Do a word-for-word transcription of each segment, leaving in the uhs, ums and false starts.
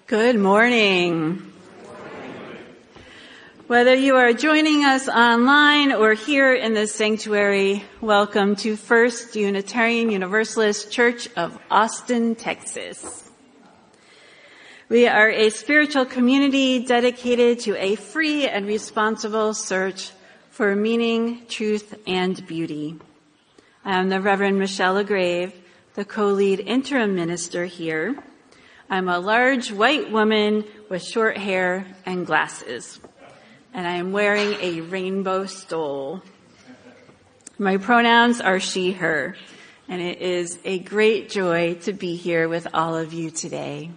Good morning. Whether you are joining us online or here in the sanctuary, welcome to First Unitarian Universalist Church of Austin, Texas. We are a spiritual community dedicated to a free and responsible search for meaning, truth, and beauty. I am the Reverend Michelle LaGrave, the co-lead interim minister here. I'm a large white woman with short hair and glasses, and I am wearing a rainbow stole. My pronouns are she, her, and it is a great joy to be here with all of you today.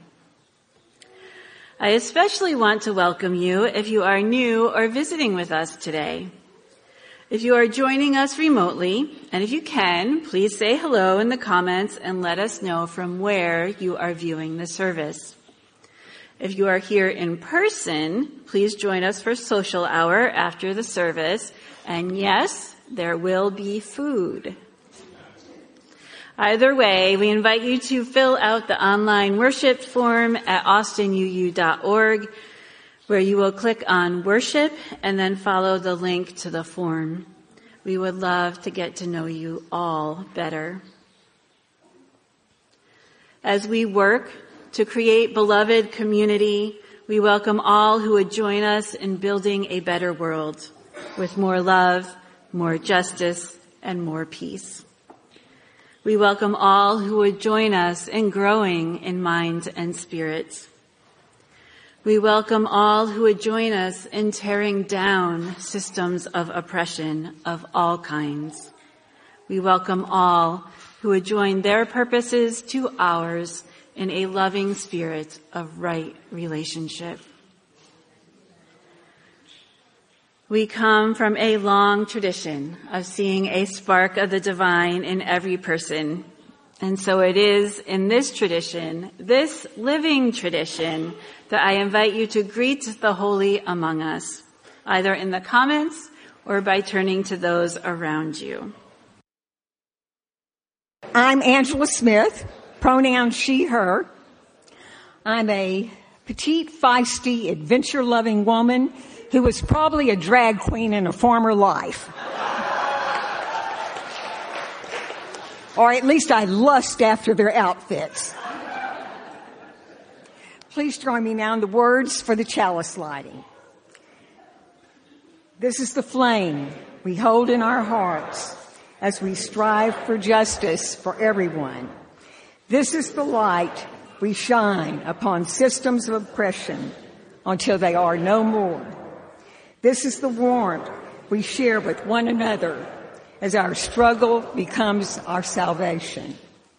I especially want to welcome you if you are new or visiting with us today. If you are joining us remotely, and if you can, please say hello in the comments and let us know from where you are viewing the service. If you are here in person, please join us for social hour after the service. And yes, there will be food. Either way, we invite you to fill out the online worship form at austin u u dot org, where you will click on worship and then follow the link to the form. We would love to get to know you all better. As we work to create beloved community, we welcome all who would join us in building a better world with more love, more justice, and more peace. We welcome all who would join us in growing in mind and spirit. We welcome all who would join us in tearing down systems of oppression of all kinds. We welcome all who would join their purposes to ours in a loving spirit of right relationship. We come from a long tradition of seeing a spark of the divine in every person. And so it is in this tradition, this living tradition, that I invite you to greet the holy among us, either in the comments or by turning to those around you. I'm Angela Smith, pronoun she, her. I'm a petite, feisty, adventure-loving woman who was probably a drag queen in a former life. Or at least I lust after their outfits. Please join me now in the words for the chalice lighting. This is the flame we hold in our hearts as we strive for justice for everyone. This is the light we shine upon systems of oppression until they are no more. This is the warmth we share with one another as our struggle becomes our salvation.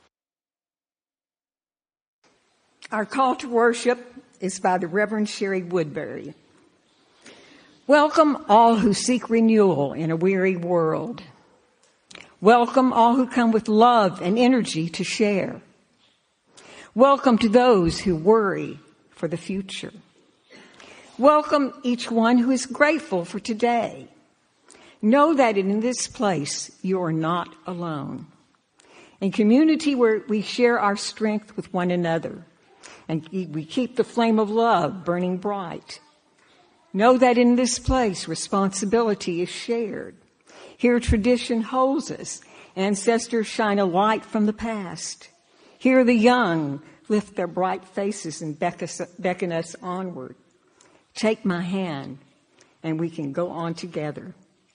Our call to worship is by the Reverend Sherry Woodbury. Welcome all who seek renewal in a weary world. Welcome all who come with love and energy to share. Welcome to those who worry for the future. Welcome each one who is grateful for today. Know that in this place, you are not alone. In community where we share our strength with one another, and we keep the flame of love burning bright. Know that in this place, responsibility is shared. Here, tradition holds us. Ancestors shine a light from the past. Here, the young lift their bright faces and beckon us onward. Take my hand, and we can go on together.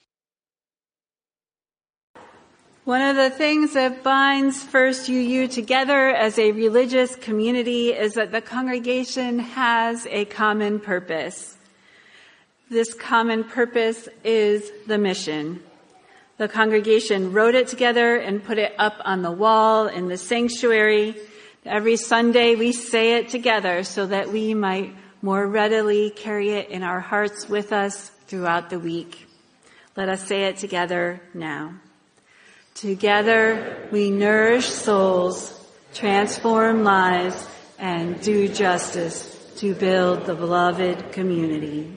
One of the things that binds First U U together as a religious community is that the congregation has a common purpose. This common purpose is the mission. The congregation wrote it together and put it up on the wall in the sanctuary. Every Sunday we say it together so that we might more readily carry it in our hearts with us throughout the week. Let us say it together now. Together we nourish souls, transform lives, and do justice to build the beloved community.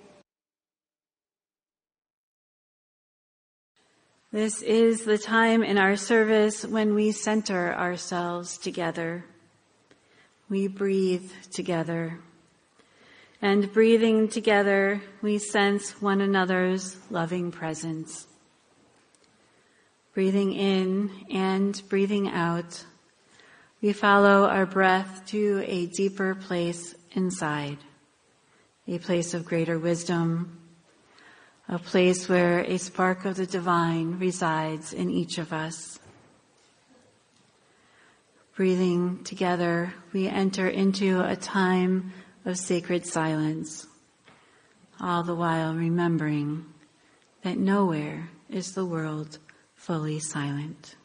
This is the time in our service when we center ourselves together. we breathe together. And breathing together, we sense one another's loving presence. Breathing in and breathing out, we follow our breath to a deeper place inside, a place of greater wisdom, a place where a spark of the divine resides in each of us. Breathing together, we enter into a time of sacred silence, all the while remembering that nowhere is the world fully silent.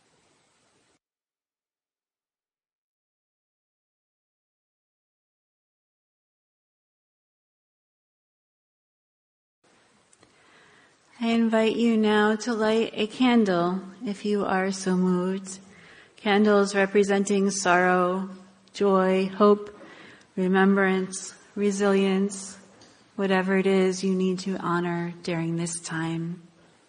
I invite you now to light a candle if you are so moved. Candles representing sorrow, joy, hope, remembrance, resilience, whatever it is you need to honor during this time.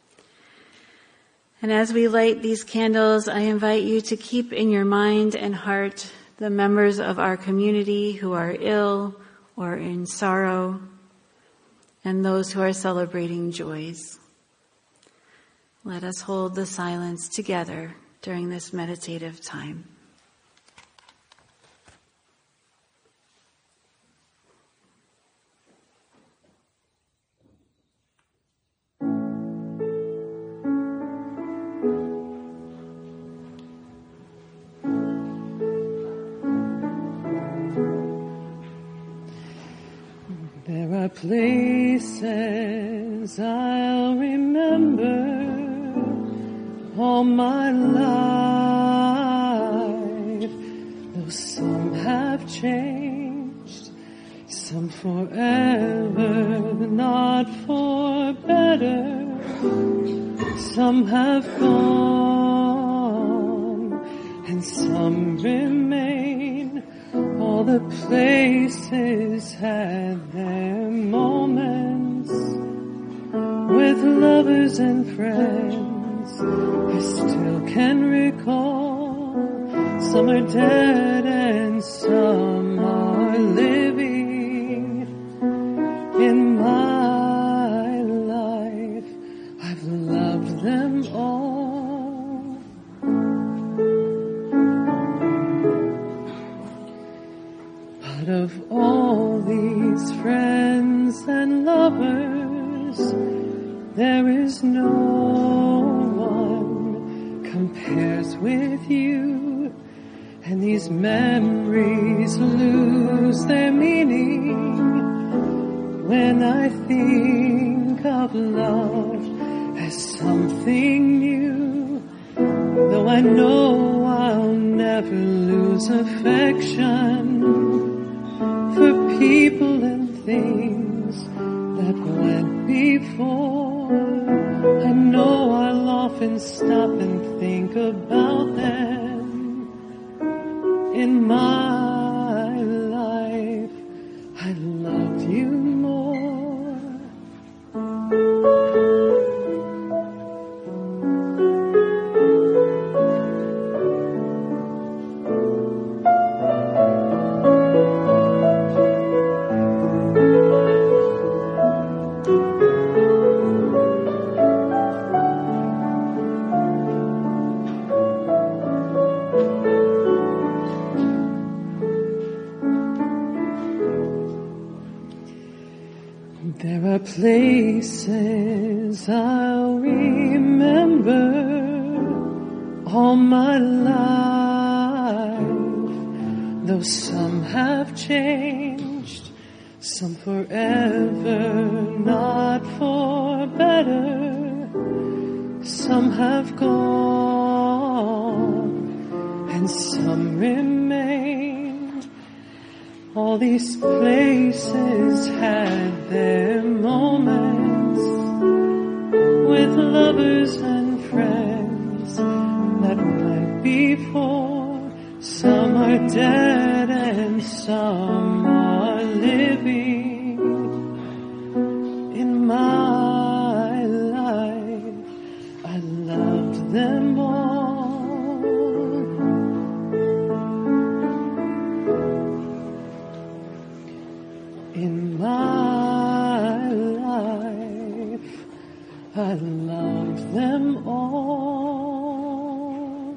And as we light these candles, I invite you to keep in your mind and heart the members of our community who are ill or in sorrow, and those who are celebrating joys. Let us hold the silence together during this meditative time. There are places I'll remember all my life, though some have changed, some forever, not for better, some have gone, and some remain. All the places had their moments with lovers and friends. I still can recall. Some are dead and some are living. In my life, I've loved them all. But of all these friends and lovers, there is no one compares with you, and these memories lose their meaning when I think of love as something new. Though I know I'll never lose affection for people and things that went before, I know I'll often stop and think about them. In my life, I loved you more. There are places I'll remember all my life, though some have changed, some forever, not for better, some have gone, and some remain. All these places had their moments with lovers and friends that went before. Some are dead and some are living. In my life, I loved them all. in my life. I love them all.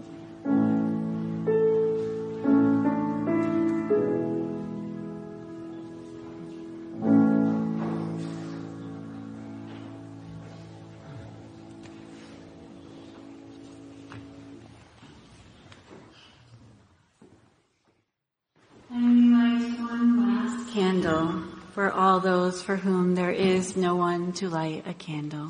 And light one last candle for all those for whom there is no one to light a candle.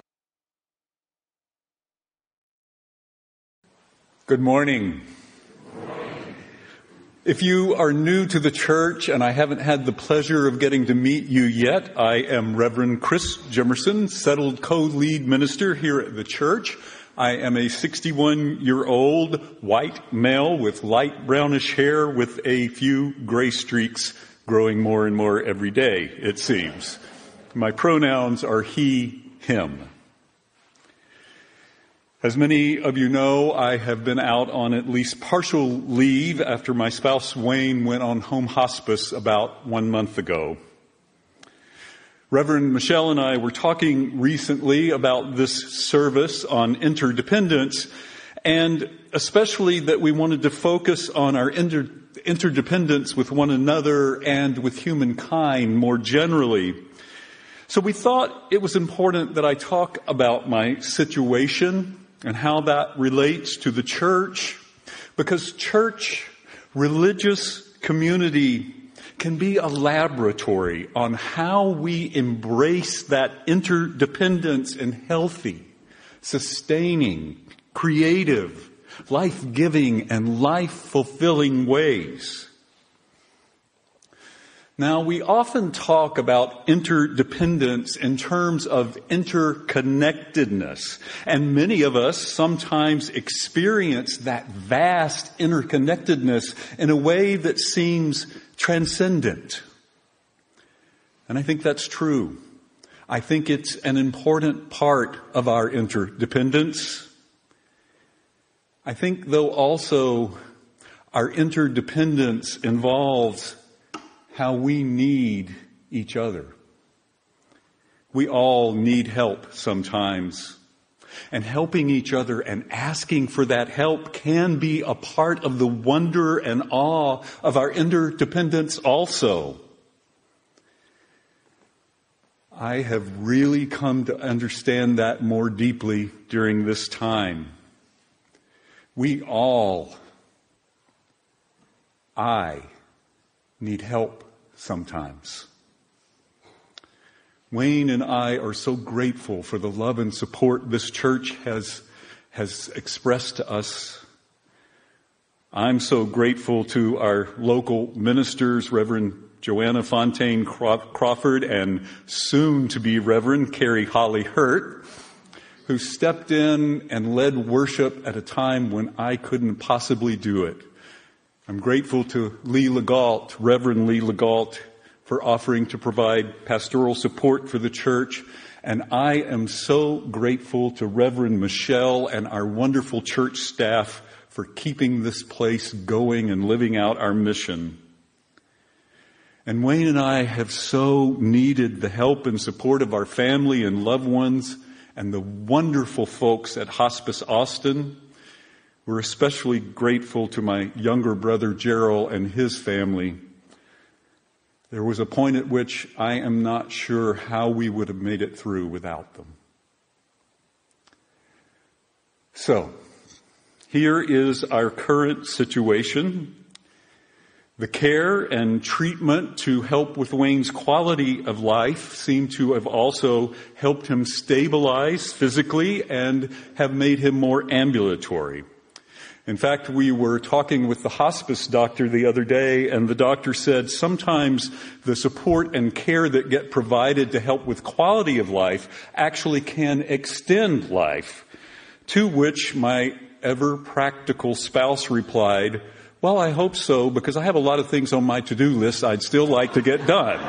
Good morning. If you are new to the church and I haven't had the pleasure of getting to meet you yet, I am Reverend Chris Jimerson, settled co-lead minister here at the church. I am a sixty-one-year-old white male with light brownish hair with a few gray streaks growing more and more every day, it seems. My pronouns are he, him. As many of you know, I have been out on at least partial leave after my spouse Wayne went on home hospice about one month ago. Reverend Michelle and I were talking recently about this service on interdependence, and especially that we wanted to focus on our inter- interdependence with one another and with humankind more generally. So we thought it was important that I talk about my situation and how that relates to the church, because church, religious community can be a laboratory on how we embrace that interdependence in healthy, sustaining, creative, life-giving, and life-fulfilling ways. Now, we often talk about interdependence in terms of interconnectedness, and many of us sometimes experience that vast interconnectedness in a way that seems transcendent. And I think that's true. I think it's an important part of our interdependence. I think, though, also our interdependence involves how we need each other. We all need help sometimes. And helping each other and asking for that help can be a part of the wonder and awe of our interdependence also. I have really come to understand that more deeply during this time. We all, I, need help sometimes. Wayne and I are so grateful for the love and support this church has, has expressed to us. I'm so grateful to our local ministers, Reverend Joanna Fontaine Crawford and soon to be Reverend Carrie Holly Hurt, who stepped in and led worship at a time when I couldn't possibly do it. I'm grateful to Lee Legault, Reverend Lee Legault, for offering to provide pastoral support for the church. And I am so grateful to Reverend Michelle and our wonderful church staff for keeping this place going and living out our mission. And Wayne and I have so needed the help and support of our family and loved ones and the wonderful folks at Hospice Austin. We're especially grateful to my younger brother Gerald and his family. There was a point at which I am not sure how we would have made it through without them. So, here is our current situation. The care and treatment to help with Wayne's quality of life seem to have also helped him stabilize physically and have made him more ambulatory. In fact, we were talking with the hospice doctor the other day, and the doctor said sometimes the support and care that get provided to help with quality of life actually can extend life. To which my ever-practical spouse replied, "Well, I hope so, because I have a lot of things on my to-do list I'd still like to get done."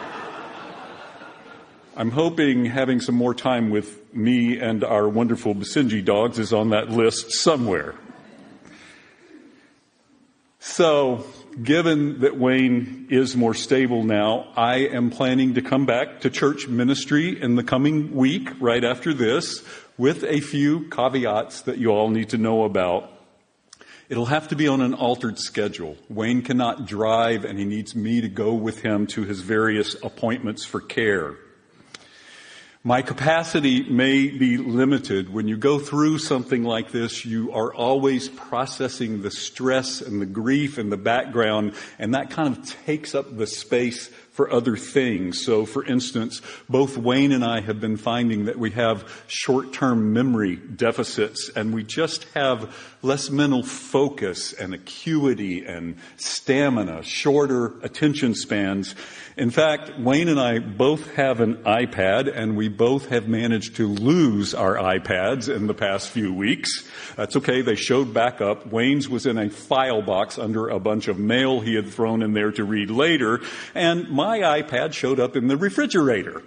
I'm hoping having some more time with me and our wonderful Basenji dogs is on that list somewhere. So, given that Wayne is more stable now, I am planning to come back to church ministry in the coming week, right after this, with a few caveats that you all need to know about. It'll have to be on an altered schedule. Wayne cannot drive, and he needs me to go with him to his various appointments for care. My capacity may be limited. When you go through something like this, you are always processing the stress and the grief in the background, and that kind of takes up the space for other things. So, for instance, both Wayne and I have been finding that we have short-term memory deficits, and we just have less mental focus and acuity and stamina, shorter attention spans. In fact, Wayne and I both have an iPad, and we both have managed to lose our iPads in the past few weeks. That's okay. They showed back up. Wayne's was in a file box under a bunch of mail he had thrown in there to read later, and my iPad showed up in the refrigerator.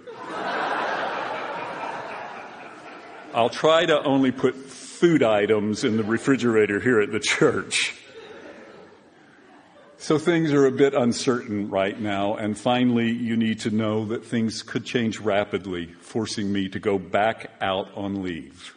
I'll try to only put food items in the refrigerator here at the church. So things are a bit uncertain right now, and finally you need to know that things could change rapidly, forcing me to go back out on leave.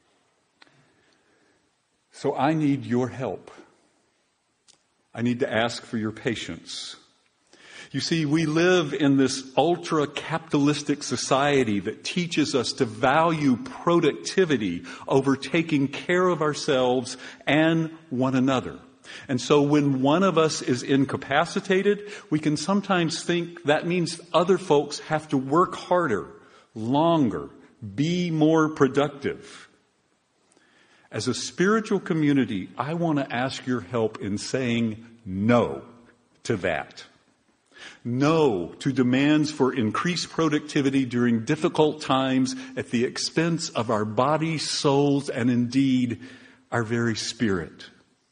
So I need your help. I need to ask for your patience. You see, we live in this ultra-capitalistic society that teaches us to value productivity over taking care of ourselves and one another. And so when one of us is incapacitated, we can sometimes think that means other folks have to work harder, longer, be more productive. As a spiritual community, I want to ask your help in saying no to that. No to demands for increased productivity during difficult times at the expense of our bodies, souls, and indeed our very spirit.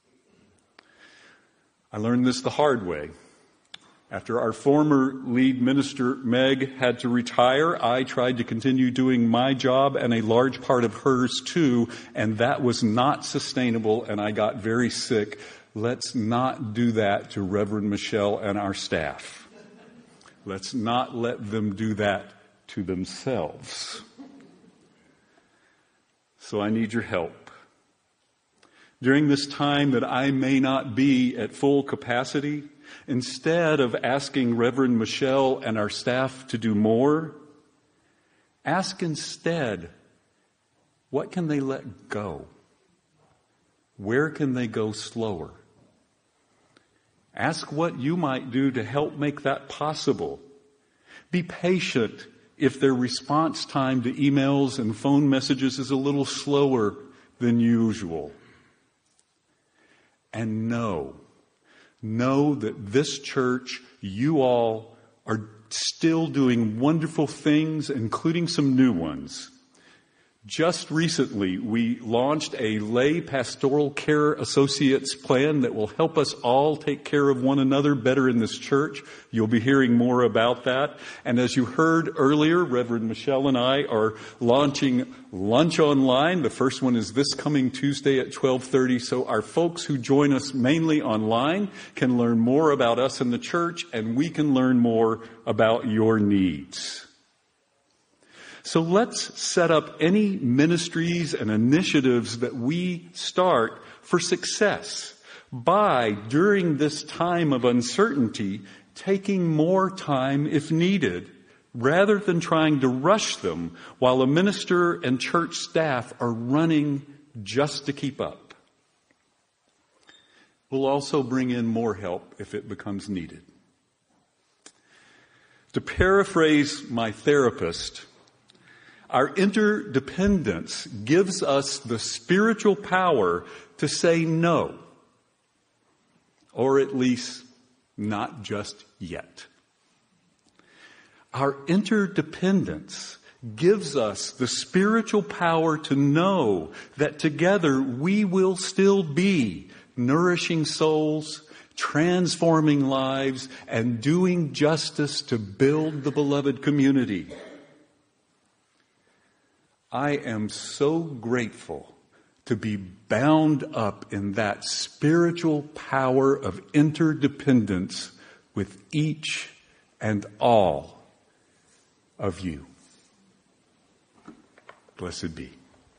I learned this the hard way. After our former lead minister, Meg, had to retire, I tried to continue doing my job and a large part of hers too, and that was not sustainable, and I got very sick. Let's not do that to Reverend Michelle and our staff. Let's not let them do that to themselves. So I need your help. During this time that I may not be at full capacity, instead of asking Reverend Michelle and our staff to do more, ask instead, what can they let go? Where can they go slower? Ask what you might do to help make that possible. Be patient if their response time to emails and phone messages is a little slower than usual. And know, know that this church, you all, are still doing wonderful things, including some new ones. Just recently, we launched a lay pastoral care associates plan that will help us all take care of one another better in this church. You'll be hearing more about that. And as you heard earlier, Reverend Michelle and I are launching Lunch Online. The first one is this coming Tuesday at twelve thirty. So our folks who join us mainly online can learn more about us in the church, and we can learn more about your needs. So let's set up any ministries and initiatives that we start for success by, during this time of uncertainty, taking more time if needed, rather than trying to rush them while a minister and church staff are running just to keep up. We'll also bring in more help if it becomes needed. To paraphrase my therapist, our interdependence gives us the spiritual power to say no, or at least not just yet. Our interdependence gives us the spiritual power to know that together we will still be nourishing souls, transforming lives, and doing justice to build the beloved community. I am so grateful to be bound up in that spiritual power of interdependence with each and all of you. Blessed be.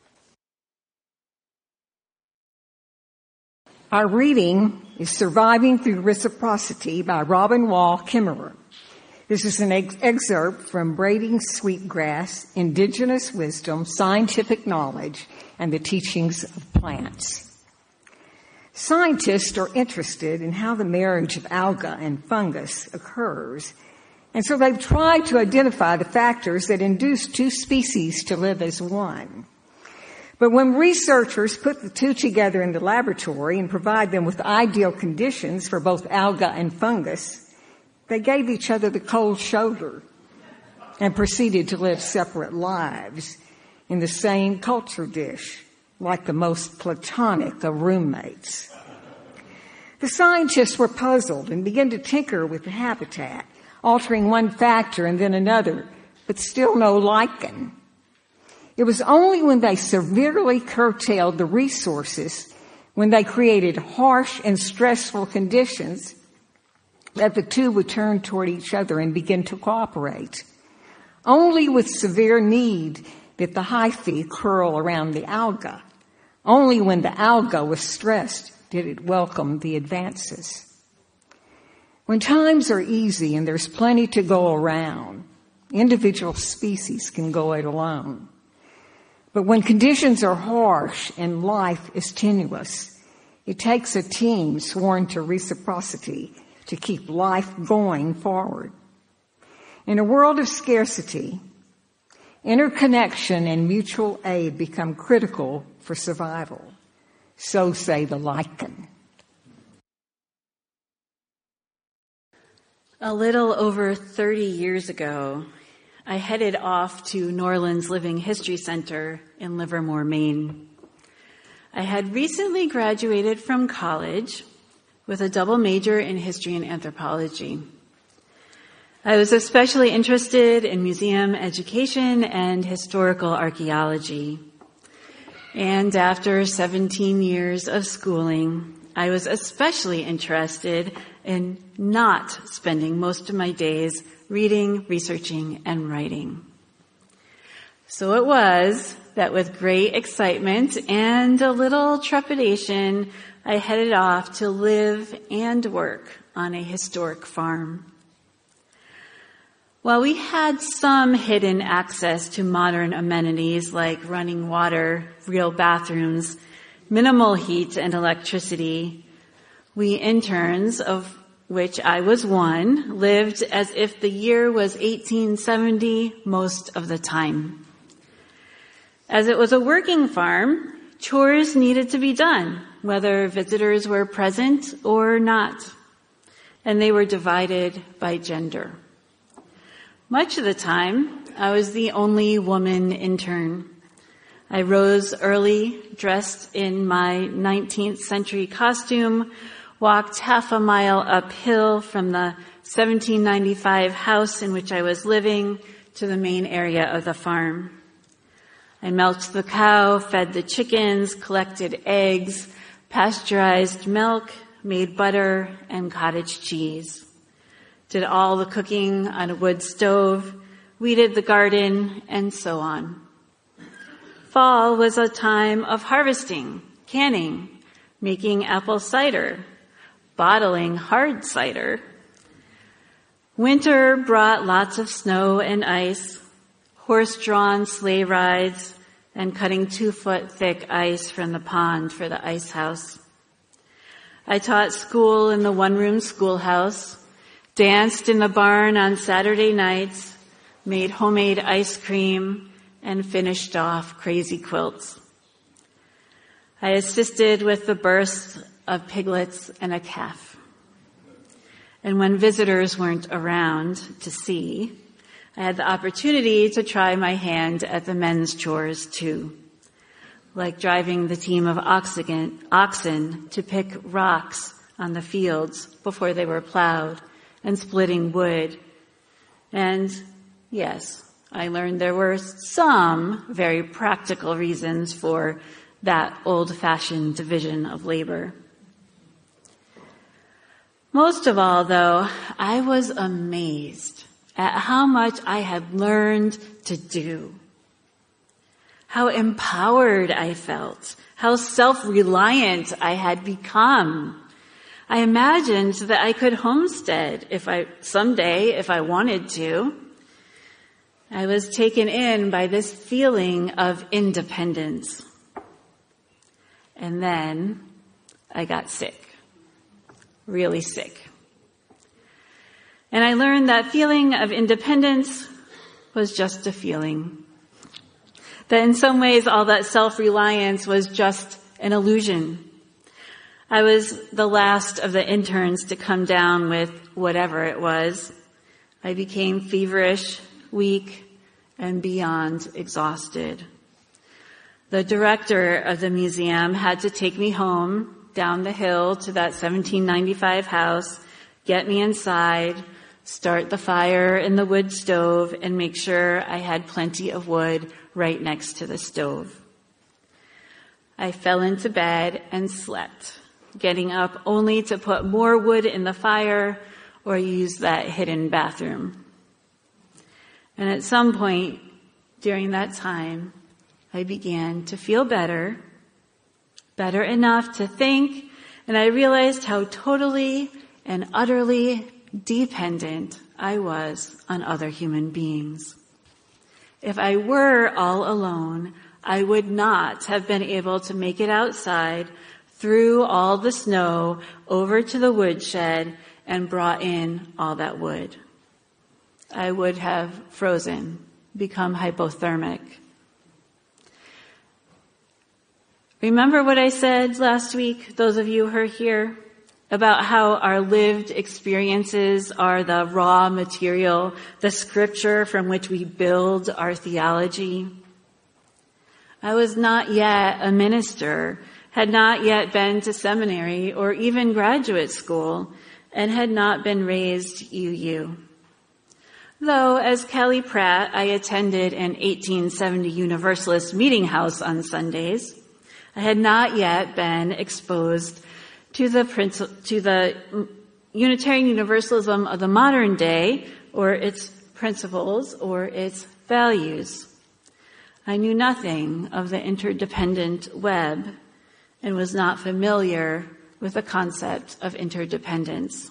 Our reading is Surviving Through Reciprocity by Robin Wall Kimmerer. This is an ex- excerpt from Braiding Sweetgrass, Indigenous Wisdom, Scientific Knowledge, and the Teachings of Plants. Scientists are interested in how the marriage of alga and fungus occurs, and so they've tried to identify the factors that induce two species to live as one. But when researchers put the two together in the laboratory and provide them with ideal conditions for both alga and fungus, they gave each other the cold shoulder and proceeded to live separate lives in the same culture dish, like the most platonic of roommates. The scientists were puzzled and began to tinker with the habitat, altering one factor and then another, but still no lichen. It was only when they severely curtailed the resources, when they created harsh and stressful conditions, that the two would turn toward each other and begin to cooperate. Only with severe need did the hyphae curl around the alga. Only when the alga was stressed did it welcome the advances. When times are easy and there's plenty to go around, individual species can go it alone. But when conditions are harsh and life is tenuous, it takes a team sworn to reciprocity to keep life going forward. In a world of scarcity, interconnection and mutual aid become critical for survival. So say the lichen. A little over thirty years ago, I headed off to Norland's Living History Center in Livermore, Maine. I had recently graduated from college with a double major in history and anthropology. I was especially interested in museum education and historical archaeology. And after seventeen years of schooling, I was especially interested in not spending most of my days reading, researching, and writing. So it was that with great excitement and a little trepidation, I headed off to live and work on a historic farm. While we had some hidden access to modern amenities like running water, real bathrooms, minimal heat and electricity, we interns, of which I was one, lived as if the year was eighteen seventy most of the time. As it was a working farm, chores needed to be done, whether visitors were present or not, and they were divided by gender. Much of the time, I was the only woman intern. I rose early, dressed in my nineteenth century costume, walked half a mile uphill from the seventeen ninety-five house in which I was living to the main area of the farm. I milked the cow, fed the chickens, collected eggs, pasteurized milk, made butter and cottage cheese. Did all the cooking on a wood stove, weeded the garden, and so on. Fall was a time of harvesting, canning, making apple cider, bottling hard cider. Winter brought lots of snow and ice, horse-drawn sleigh rides, and cutting two-foot thick ice from the pond for the ice house. I taught school in the one-room schoolhouse, danced in the barn on Saturday nights, made homemade ice cream, and finished off crazy quilts. I assisted with the births of piglets and a calf. And when visitors weren't around to see, I had the opportunity to try my hand at the men's chores too, like driving the team of oxen, oxen to pick rocks on the fields before they were plowed, and splitting wood. And yes, I learned there were some very practical reasons for that old-fashioned division of labor. Most of all, though, I was amazed at how much I had learned to do. How empowered I felt, how self-reliant I had become. I imagined that I could homestead if I, someday, if I wanted to. I was taken in by this feeling of independence. And then I got sick, really sick. And I learned that feeling of independence was just a feeling. That in some ways all that self-reliance was just an illusion. I was the last of the interns to come down with whatever it was. I became feverish, weak, and beyond exhausted. The director of the museum had to take me home down the hill to that seventeen ninety-five house, get me inside, start the fire in the wood stove, and make sure I had plenty of wood right next to the stove. I fell into bed and slept, getting up only to put more wood in the fire or use that hidden bathroom. And at some point during that time, I began to feel better, better enough to think, and I realized how totally and utterly dependent I was on other human beings. If I were all alone, I would not have been able to make it outside through all the snow over to the woodshed and brought in all that wood. I would have frozen, become hypothermic. Remember what I said last week, those of you who are here, about how our lived experiences are the raw material, the scripture from which we build our theology? I was not yet a minister, had not yet been to seminary or even graduate school, and had not been raised U U. Though, as Kelly Pratt, I attended an eighteen seventy Universalist meeting house on Sundays, I had not yet been exposed to the princi- to the Unitarian Universalism of the modern day, or its principles, or its values. I knew nothing of the interdependent web and was not familiar with the concept of interdependence.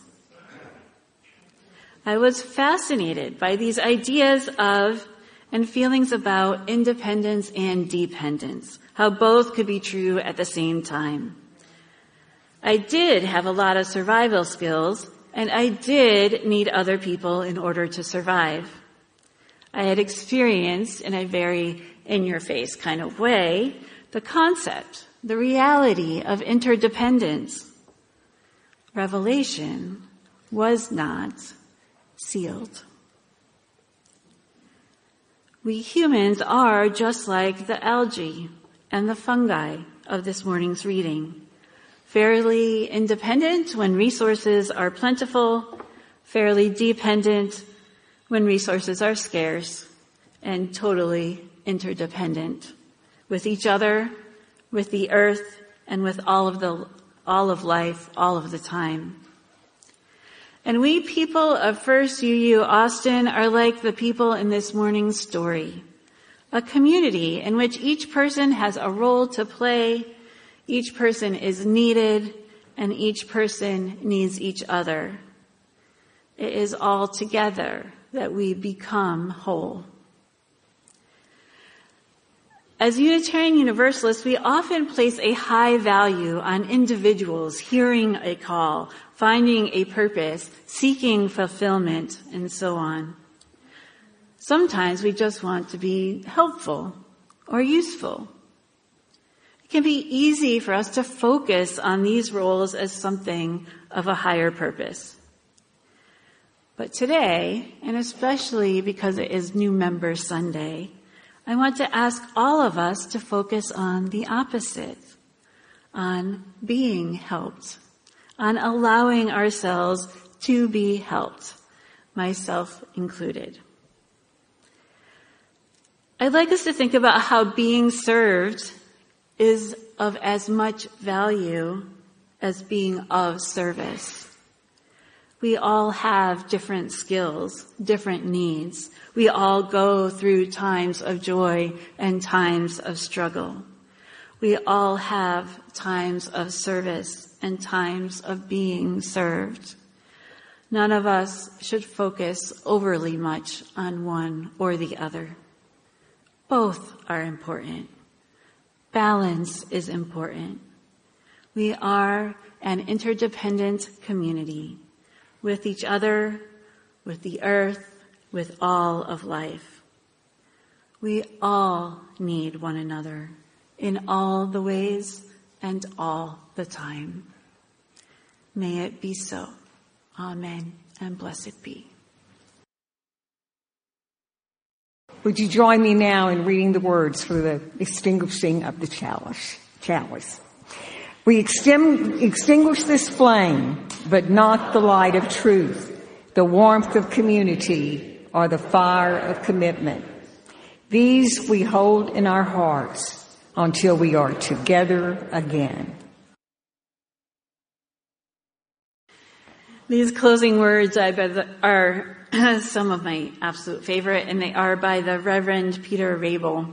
I was fascinated by these ideas of and feelings about independence and dependence, how both could be true at the same time. I did have a lot of survival skills, and I did need other people in order to survive. I had experienced, in a very in-your-face kind of way, the concept, the reality of interdependence. Revelation was not sealed. We humans are just like the algae and the fungi of this morning's reading. Fairly independent when resources are plentiful, fairly dependent when resources are scarce, and totally interdependent with each other, with the earth, and with all of the all of life, all of the time. And we people of First U U Austin are like the people in this morning's story, a community in which each person has a role to play, each person is needed, and each person needs each other. It is all together that we become whole. As Unitarian Universalists, we often place a high value on individuals hearing a call, finding a purpose, seeking fulfillment, and so on. Sometimes we just want to be helpful or useful. It can be easy for us to focus on these roles as something of a higher purpose. But today, and especially because it is New Member Sunday, I want to ask all of us to focus on the opposite, on being helped, on allowing ourselves to be helped, myself included. I'd like us to think about how being served is of as much value as being of service. We all have different skills, different needs. We all go through times of joy and times of struggle. We all have times of service and times of being served. None of us should focus overly much on one or the other. Both are important. Balance is important. We are an interdependent community with each other, with the earth, with all of life. We all need one another in all the ways and all the time. May it be so. Amen and blessed be. Would you join me now in reading the words for the extinguishing of the chalice? chalice. We extin- extinguish this flame, but not the light of truth, the warmth of community, or the fire of commitment. These we hold in our hearts until we are together again. These closing words are some of my absolute favorite, and they are by the Reverend Peter Rabel.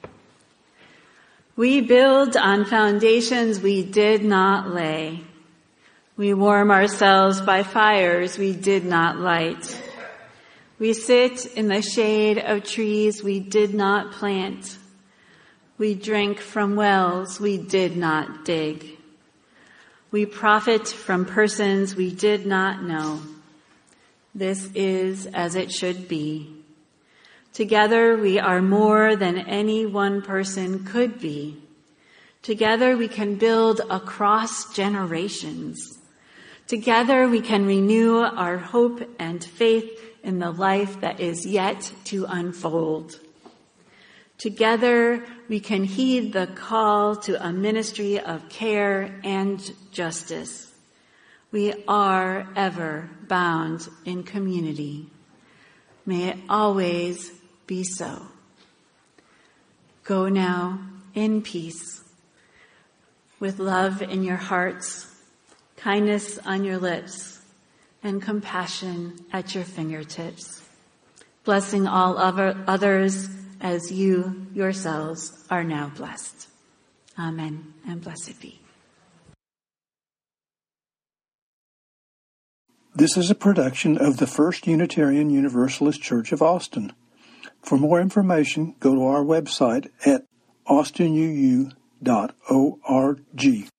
We build on foundations we did not lay. We warm ourselves by fires we did not light. We sit in the shade of trees we did not plant. We drink from wells we did not dig. We profit from persons we did not know. This is as it should be. Together we are more than any one person could be. Together we can build across generations. Together we can renew our hope and faith in the life that is yet to unfold. Together we can heed the call to a ministry of care and justice. We are ever bound in community. May it always be so. Go now in peace, with love in your hearts, kindness on your lips, and compassion at your fingertips, blessing all other others as you yourselves are now blessed. Amen and blessed be. This is a production of the First Unitarian Universalist Church of Austin. For more information, go to our website at austin u u dot org.